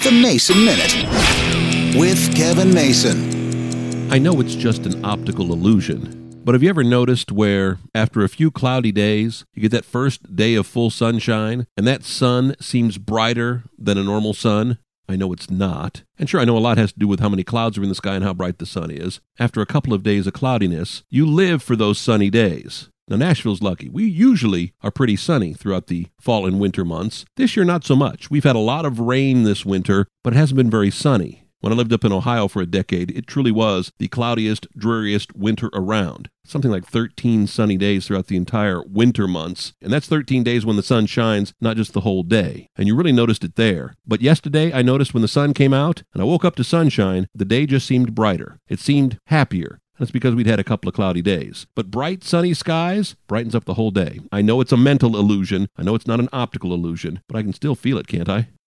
The Mason Minute with Kevin Mason. I know it's just an optical illusion, but have you ever noticed where, after a few cloudy days, you get that first day of full sunshine, and that sun seems brighter than a normal sun? I know it's not. And sure, I know a lot has to do with how many clouds are in the sky and how bright the sun is. After a couple of days of cloudiness, you live for those sunny days. Now, Nashville's lucky. We usually are pretty sunny throughout the fall and winter months. This year, not so much. We've had a lot of rain this winter, but it hasn't been very sunny. When I lived up in Ohio for a decade, it truly was the cloudiest, dreariest winter around. Something like 13 sunny days throughout the entire winter months. And that's 13 days when the sun shines, not just the whole day. And you really noticed it there. But yesterday, I noticed when the sun came out and I woke up to sunshine, the day just seemed brighter. It seemed happier. That's because we'd had a couple of cloudy days. But bright, sunny skies brightens up the whole day. I know it's a mental illusion. I know it's not an optical illusion, but I can still feel it, can't I?